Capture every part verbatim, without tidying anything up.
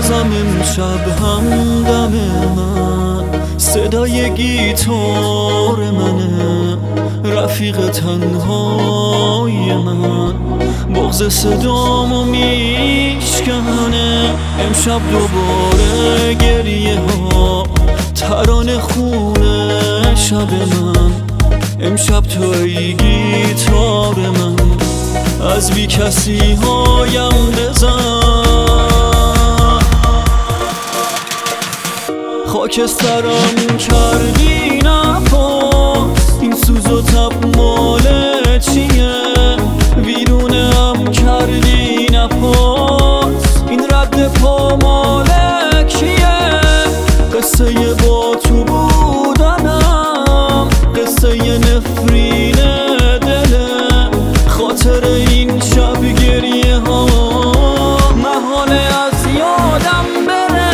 بازم امشب همدم من صدای گیتار منه، رفیق تنهای من بغض صدامو میشکنه. امشب دوباره گریه ها ترانه خونه شب من، امشب توی گیتار من از بی کسی هایم بزن. خاکسترم کردی نپاس، این سوز و تب مال چیه؟ ویرونم کردی نپاس، این رد پا مال کیه؟ قصه با تو بودنم، قصه نفرین دلم، خاطر این شب گریه ها محاله از یادم بره.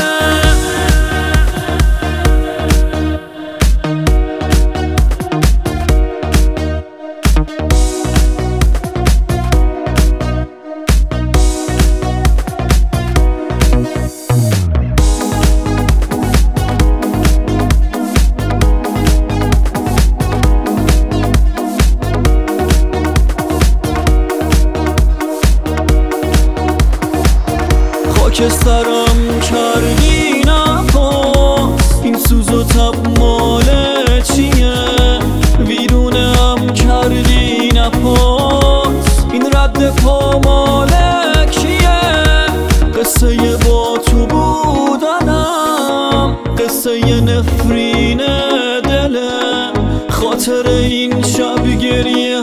خاکسترم کردی نپاس، این سوز و تب مال چیه؟ ویرونم کردی نپاس، این رد پا مال کیه؟ قصه با تو بودنم، قصه نفرین دلم، خاطر این شب گریه